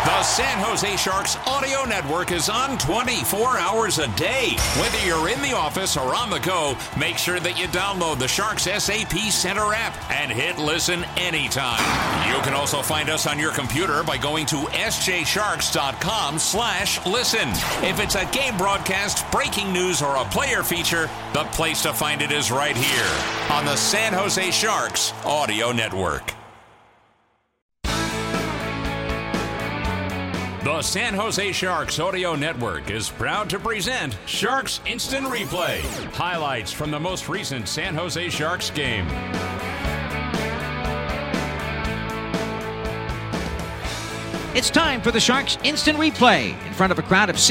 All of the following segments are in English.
The San Jose Sharks audio network is on 24 hours a day. Whether you're in the office or on the go, make sure that you download the Sharks SAP Center app and hit listen anytime. You can also find us on your computer by going to sjsharks.com/listen. If it's a game broadcast, breaking news, or a player feature, the place to find it is right here on the San Jose Sharks audio network. The San Jose Sharks Audio Network is proud to present Sharks Instant Replay. Highlights from the most recent San Jose Sharks game. It's time for the Sharks Instant Replay in front of a crowd of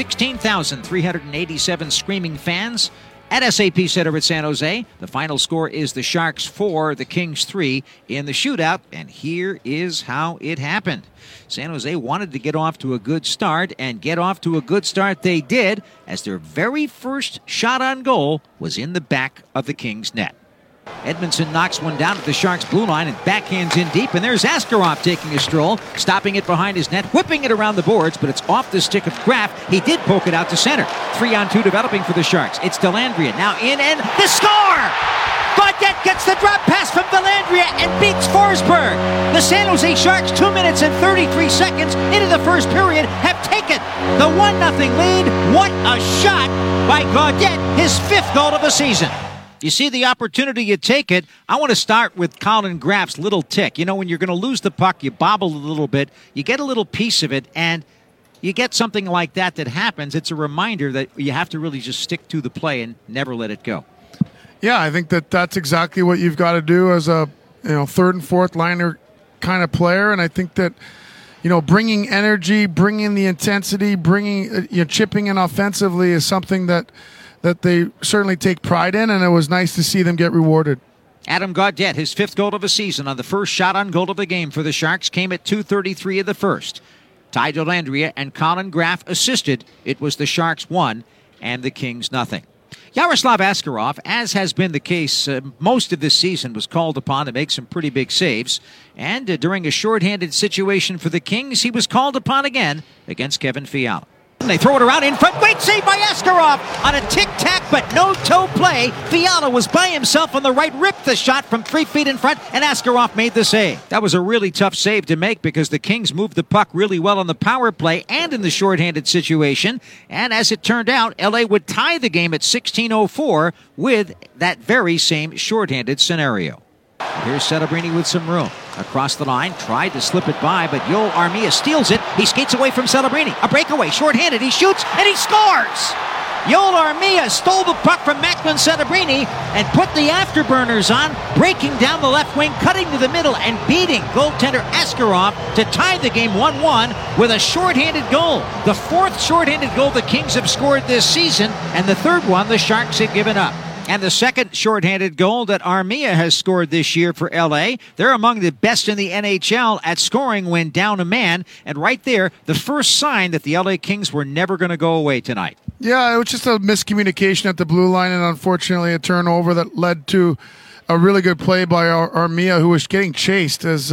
16,387 screaming fans at SAP Center at San Jose. The final score is the Sharks 4, the Kings 3 in the shootout, and here is how it happened. San Jose wanted to get off to a good start, and get off to a good start they did, as their very first shot on goal was in the back of the Kings' net. Edmondson knocks one down at the Sharks' blue line and backhands in deep, and there's Askarov taking a stroll, stopping it behind his net, whipping it around the boards, but it's off the stick of Graf. He did poke it out to center. 3-on-2 developing for the Sharks. It's Dellandrea now in, and the score! Gaudette gets the drop pass from Dellandrea and beats Forsberg. The San Jose Sharks, 2 minutes and 33 seconds into the first period, have taken the 1-0 lead. What a shot by Gaudette, his 5th goal of the season. You see the opportunity, you take it. I want to start with Colin Graf's little tick. You know, when you're going to lose the puck, you bobble a little bit, you get a little piece of it, and you get something like that happens. It's a reminder that you have to really just stick to the play and never let it go. Yeah, I think that's exactly what you've got to do as a third and fourth liner kind of player, and I think that bringing energy, bringing the intensity, bringing chipping in offensively is something that they certainly take pride in, and it was nice to see them get rewarded. Adam Gaudette, his 5th goal of the season on the first shot on goal of the game for the Sharks, came at 2:33 of the first. Ty Dellandrea and Colin Graf assisted. It was the Sharks 1 and the Kings 0. Yaroslav Askarov, as has been the case most of this season, was called upon to make some pretty big saves. And during a shorthanded situation for the Kings, he was called upon again against Kevin Fiala. They throw it around in front. Great save by Askarov on a tic-tac but no-toe play. Fiala was by himself on the right, ripped the shot from 3 feet in front, and Askarov made the save. That was a really tough save to make because the Kings moved the puck really well on the power play and in the shorthanded situation. And as it turned out, LA would tie the game at 16:04 with that very same shorthanded scenario. Here's Celebrini with some room. Across the line, tried to slip it by, but Yoel Armia steals it. He skates away from Celebrini. A breakaway, shorthanded. He shoots, and he scores! Yoel Armia stole the puck from Macklin Celebrini and put the afterburners on, breaking down the left wing, cutting to the middle, and beating goaltender Askarov to tie the game 1-1 with a shorthanded goal. The 4th shorthanded goal the Kings have scored this season, and the 3rd one the Sharks have given up. And the 2nd shorthanded goal that Armia has scored this year for LA. They're among the best in the NHL at scoring when down a man. And right there, the first sign that the LA Kings were never going to go away tonight. Yeah, it was just a miscommunication at the blue line, and unfortunately a turnover that led to a really good play by Armia, who was getting chased as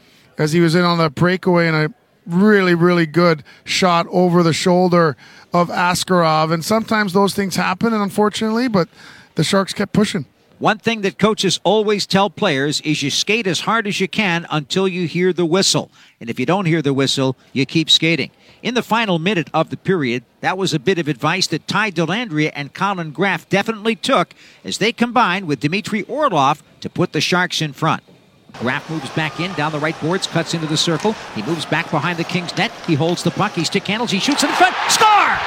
he was in on that breakaway, and a really, really good shot over the shoulder of Askarov. And sometimes those things happen, and unfortunately, but the Sharks kept pushing. One thing that coaches always tell players is you skate as hard as you can until you hear the whistle. And if you don't hear the whistle, you keep skating. In the final minute of the period, that was a bit of advice that Ty Dellandrea and Colin Graf definitely took as they combined with Dmitry Orlov to put the Sharks in front. Graf moves back in, down the right boards, cuts into the circle. He moves back behind the Kings' net. He holds the puck. He stick handles. He shoots in front. Score!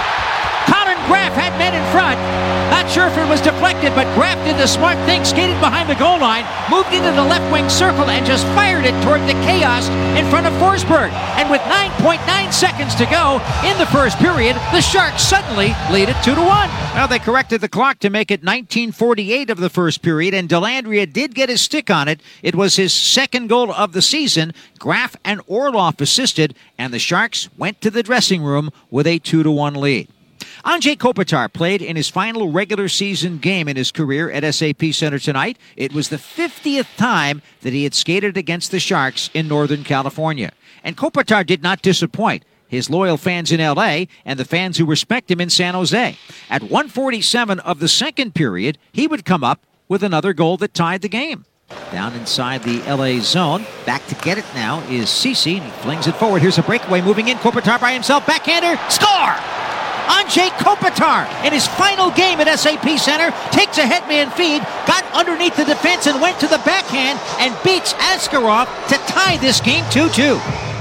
Colin Graf had men in front. Not sure if it was deflected, but Graf did the smart thing, skated behind the goal line, moved into the left wing circle, and just fired it toward the chaos in front of Forsberg. And with 9.9 seconds to go in the first period, the Sharks suddenly lead it 2-1. Well, they corrected the clock to make it 19:48 of the first period, and Dellandrea did get his stick on it. It was his 2nd goal of the season. Graf and Orlov assisted, and the Sharks went to the dressing room with a 2-1 lead. Andrei Kopitar played in his final regular season game in his career at SAP Center tonight. It was the 50th time that he had skated against the Sharks in Northern California. And Kopitar did not disappoint his loyal fans in L.A. and the fans who respect him in San Jose. At 1:47 of the second period, he would come up with another goal that tied the game. Down inside the L.A. zone. Back to get it now is Ceci. He flings it forward. Here's a breakaway moving in. Kopitar by himself. Backhander. Score! Andrei Kopitar, in his final game at SAP Center, takes a headman feed, got underneath the defense and went to the backhand and beats Askarov to tie this game 2-2.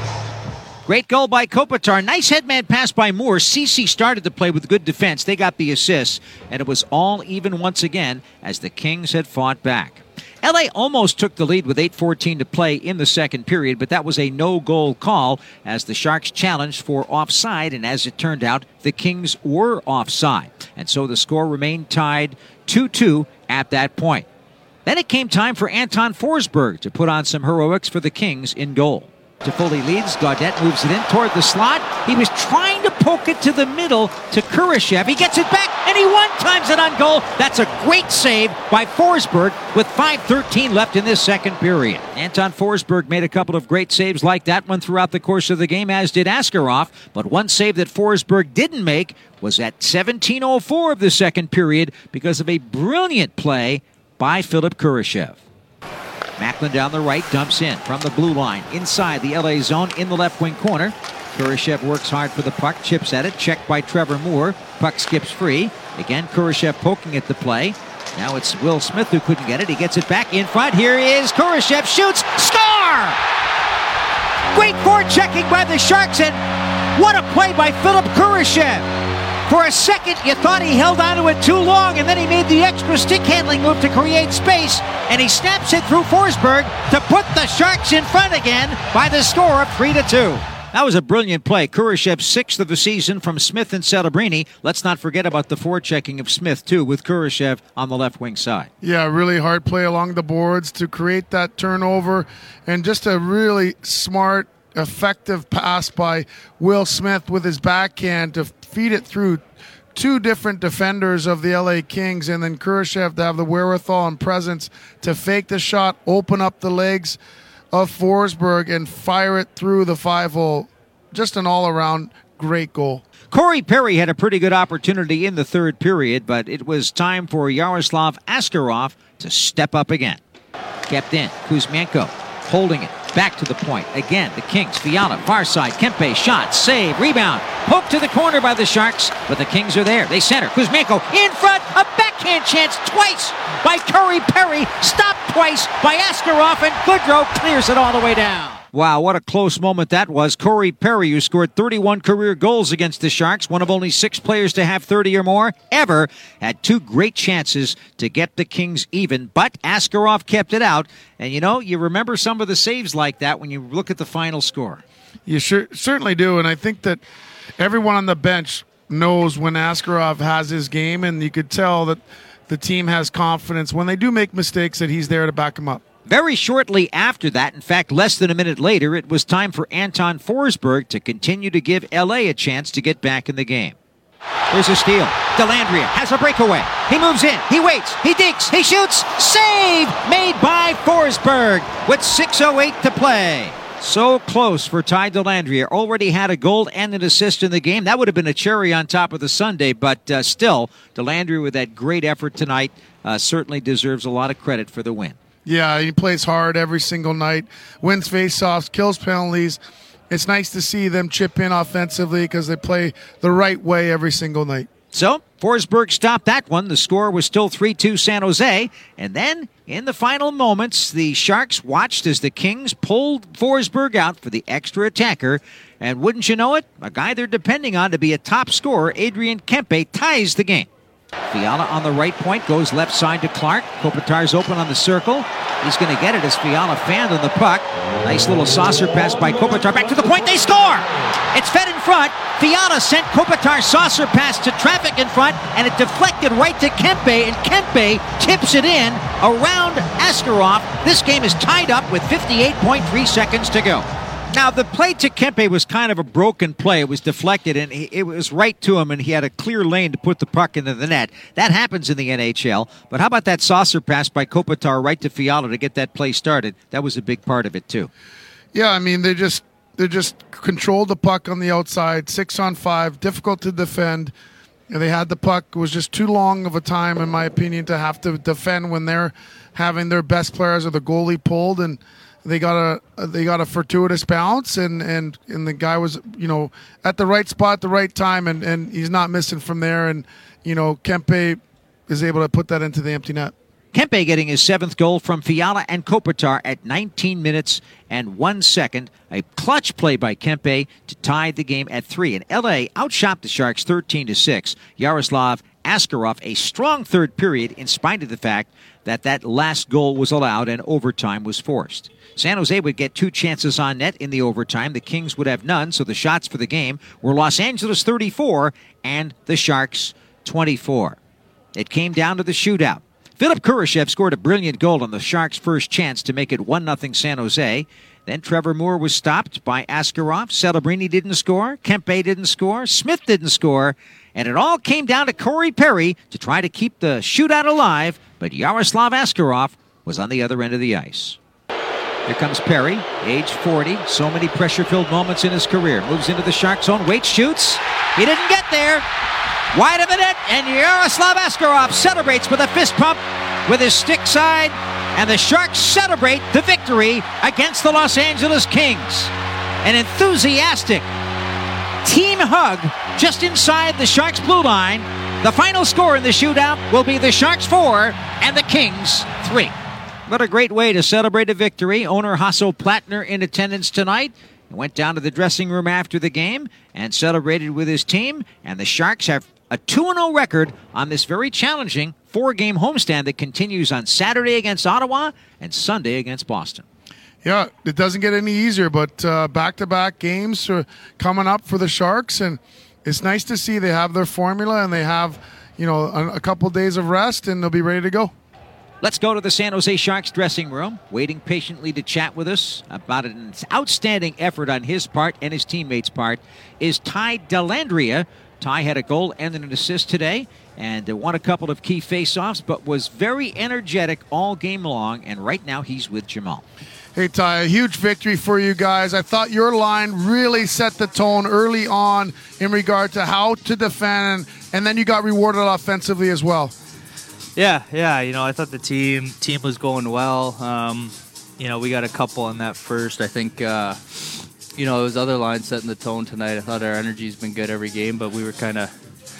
Great goal by Kopitar. Nice headman pass by Moore. Ceci started to play with good defense. They got the assists, and it was all even once again as the Kings had fought back. LA almost took the lead with 8:14 to play in the second period, but that was a no-goal call as the Sharks challenged for offside, and as it turned out, the Kings were offside. And so the score remained tied 2-2 at that point. Then it came time for Anton Forsberg to put on some heroics for the Kings in goal. Toffoli leads. Gaudette moves it in toward the slot. He was trying to poke it to the middle to Kurashev. He gets it back, and he one-times it on goal. That's a great save by Forsberg with 5:13 left in this second period. Anton Forsberg made a couple of great saves like that one throughout the course of the game, as did Askarov. But one save that Forsberg didn't make was at 17:04 of the second period because of a brilliant play by Philip Kurashev. Macklin down the right, dumps in from the blue line, inside the LA zone, in the left wing corner. Kurashev works hard for the puck, chips at it, checked by Trevor Moore. Puck skips free. Again, Kurashev poking at the play. Now it's Will Smith who couldn't get it. He gets it back in front. Here is Kurashev, shoots, score! Great forechecking by the Sharks, and what a play by Philip Kurashev. For a second, you thought he held onto it too long, and then he made the extra stick handling move to create space, and he snaps it through Forsberg to put the Sharks in front again by the score of 3-2. That was a brilliant play. Kurashev's sixth of the season from Smith and Celebrini. Let's not forget about the forechecking of Smith, too, with Kurashev on the left wing side. Yeah, really hard play along the boards to create that turnover, and just a really smart, effective pass by Will Smith with his backhand to feed it through two different defenders of the LA Kings, and then Kurashev to have the wherewithal and presence to fake the shot, open up the legs of Forsberg, and fire it through the 5-hole. Just an all-around great goal. Corey Perry had a pretty good opportunity in the third period, but it was time for Yaroslav Askarov to step up again. Kept in. Kuzmenko holding it. Back to the point. Again, the Kings. Fiala, far side. Kempe, shot, save, rebound. Poke to the corner by the Sharks, but the Kings are there. They center. Kuzmenko in front. A backhand chance twice by Corey Perry. Stopped twice by Askarov, and Goodrow clears it all the way down. Wow, what a close moment that was. Corey Perry, who scored 31 career goals against the Sharks, one of only 6 players to have 30 or more ever, had 2 great chances to get the Kings even, but Askarov kept it out. And, you remember some of the saves like that when you look at the final score. You certainly do, and I think that everyone on the bench knows when Askarov has his game, and you could tell that the team has confidence when they do make mistakes that he's there to back them up. Very shortly after that, in fact, less than a minute later, it was time for Anton Forsberg to continue to give LA a chance to get back in the game. There's a steal. Dellandrea has a breakaway. He moves in. He waits. He digs. He shoots. Save made by Forsberg with 6:08 to play. So close for Ty Dellandrea. Already had a goal and an assist in the game. That would have been a cherry on top of the sundae, but still, Dellandrea with that great effort tonight certainly deserves a lot of credit for the win. Yeah, he plays hard every single night, wins faceoffs, kills penalties. It's nice to see them chip in offensively because they play the right way every single night. So, Forsberg stopped that one. The score was still 3-2 San Jose. And then, in the final moments, the Sharks watched as the Kings pulled Forsberg out for the extra attacker. And wouldn't you know it, a guy they're depending on to be a top scorer, Adrian Kempe, ties the game. Fiala on the right point, goes left side to Clark. Kopitar's open on the circle. He's going to get it as Fiala fanned on the puck. Nice little saucer pass by Kopitar. Back to the point, they score! It's fed in front. Fiala sent Kopitar's saucer pass to traffic in front, and it deflected right to Kempe, and Kempe tips it in around Askarov. This game is tied up with 58.3 seconds to go. Now, the play to Kempe was kind of a broken play. It was deflected, and it was right to him, and he had a clear lane to put the puck into the net. That happens in the NHL. But how about that saucer pass by Kopitar right to Fiala to get that play started? That was a big part of it, too. Yeah, I mean, they just they just controlled the puck on the outside, 6-on-5, difficult to defend. And they had the puck. It was just too long of a time, in my opinion, to have to defend when they're having their best players or the goalie pulled, and they got a fortuitous bounce, and the guy was, at the right spot at the right time, and he's not missing from there. And Kempe is able to put that into the empty net. Kempe getting his 7th goal from Fiala and Kopitar at 19 minutes and 1 second. A clutch play by Kempe to tie the game at 3. And L.A. outshot the Sharks 13-6. Yaroslav Askarov, a strong third period in spite of the fact that last goal was allowed and overtime was forced. San Jose would get 2 chances on net in the overtime. The Kings would have none, so the shots for the game were Los Angeles 34 and the Sharks 24. It came down to the shootout. Philip Kurashev scored a brilliant goal on the Sharks' first chance to make it 1-0 San Jose. Then Trevor Moore was stopped by Askarov. Celebrini didn't score. Kempe didn't score. Smith didn't score. And it all came down to Corey Perry to try to keep the shootout alive, but Yaroslav Askarov was on the other end of the ice. Here comes Perry, age 40. So many pressure-filled moments in his career. Moves into the Sharks' zone. Waits, shoots. He didn't get there. Wide of the net, and Yaroslav Askarov celebrates with a fist pump with his stick side, and the Sharks celebrate the victory against the Los Angeles Kings. An enthusiastic team hug just inside the Sharks' blue line. The final score in the shootout will be the Sharks 4 and the Kings 3. What a great way to celebrate a victory. Owner Hasso Plattner in attendance tonight. He went down to the dressing room after the game and celebrated with his team, and the Sharks have a 2-0 record on this very challenging 4-game homestand that continues on Saturday against Ottawa and Sunday against Boston. Yeah, it doesn't get any easier, but back-to-back games are coming up for the Sharks, and it's nice to see they have their formula and they have, a couple days of rest, and they'll be ready to go. Let's go to the San Jose Sharks dressing room. Waiting patiently to chat with us about an outstanding effort on his part and his teammates' part is Ty Dellandrea. Ty had a goal and an assist today and won a couple of key faceoffs, but was very energetic all game long, and right now he's with Jamal. Hey, Ty, a huge victory for you guys. I thought your line really set the tone early on in regard to how to defend, and then you got rewarded offensively as well. Yeah. I thought the team was going well. We got a couple in that first. I think it was other lines setting the tone tonight. I thought our energy's been good every game, but we were kind of,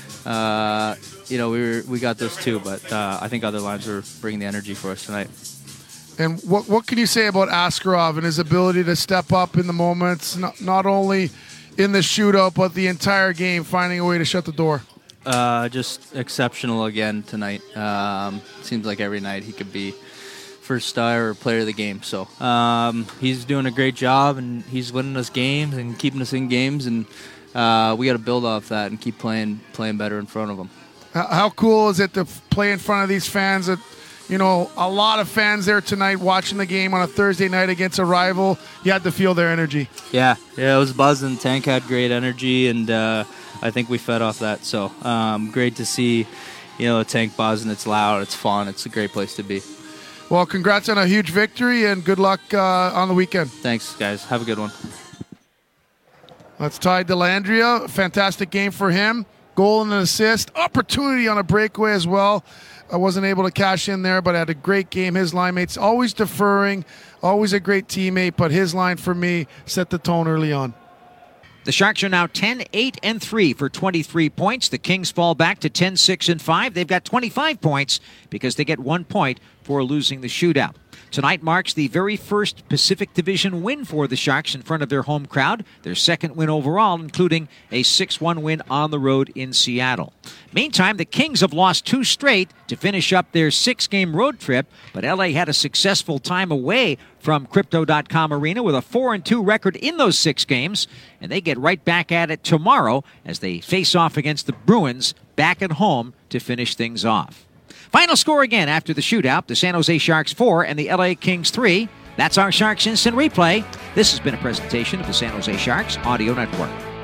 we got those too. But I think other lines were bringing the energy for us tonight. And what can you say about Askarov and his ability to step up in the moments, not only in the shootout, but the entire game, finding a way to shut the door? Just exceptional again tonight. Seems like every night he could be first star or player of the game. So he's doing a great job, and he's winning us games and keeping us in games, and we got to build off that and keep playing better in front of them. How cool is it to play in front of these fans? That a lot of fans there tonight watching the game on a Thursday night against a rival. You had to feel their energy. Yeah, it was buzzing. Tank had great energy, and I think we fed off that. So great to see, the Tank buzzing. It's loud, it's fun, it's a great place to be. Well, congrats on a huge victory, and good luck on the weekend. Thanks, guys. Have a good one. That's Ty Dellandrea. Fantastic game for him. Goal and an assist. Opportunity on a breakaway as well. I wasn't able to cash in there, but I had a great game. His line mates always deferring, always a great teammate, but his line for me set the tone early on. The Sharks are now 10-8-3 for 23 points. The Kings fall back to 10-6-5. They've got 25 points because they get 1 point for losing the shootout. Tonight marks the very first Pacific Division win for the Sharks in front of their home crowd, their second win overall, including a 6-1 win on the road in Seattle. Meantime, the Kings have lost 2 straight to finish up their 6-game road trip, but LA had a successful time away from Crypto.com Arena with a 4-2 record in those 6 games, and they get right back at it tomorrow as they face off against the Bruins back at home to finish things off. Final score again after the shootout, the San Jose Sharks 4 and the LA Kings 3. That's our Sharks Instant Replay. This has been a presentation of the San Jose Sharks Audio Network.